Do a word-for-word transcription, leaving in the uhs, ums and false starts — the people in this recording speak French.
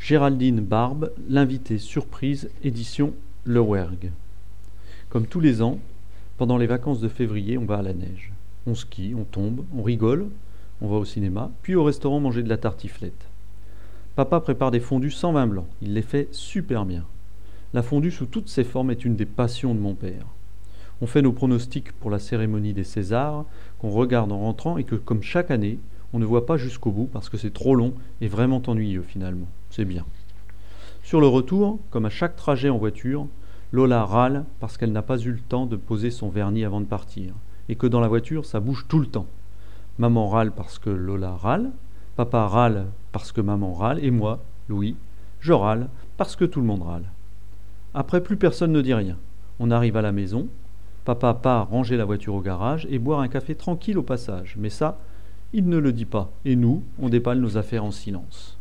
Géraldine Barbe, l'invitée surprise, édition Le Rouergue. Comme tous les ans, pendant les vacances de février, on va à la neige. On skie, on tombe, on rigole, on va au cinéma, puis au restaurant manger de la tartiflette. Papa prépare des fondues sans vin blanc, il les fait super bien. La fondue sous toutes ses formes est une des passions de mon père. On fait nos pronostics pour la cérémonie des Césars, qu'on regarde en rentrant et que, comme chaque année, on ne voit pas jusqu'au bout parce que c'est trop long et vraiment ennuyeux finalement. C'est bien. Sur le retour, comme à chaque trajet en voiture, Lola râle parce qu'elle n'a pas eu le temps de poser son vernis avant de partir et que dans la voiture, ça bouge tout le temps. Maman râle parce que Lola râle, papa râle parce que maman râle et moi, Louis, je râle parce que tout le monde râle. Après, plus personne ne dit rien. On arrive à la maison, papa part ranger la voiture au garage et boire un café tranquille au passage. Mais ça, il ne le dit pas. Et nous, on déballe nos affaires en silence.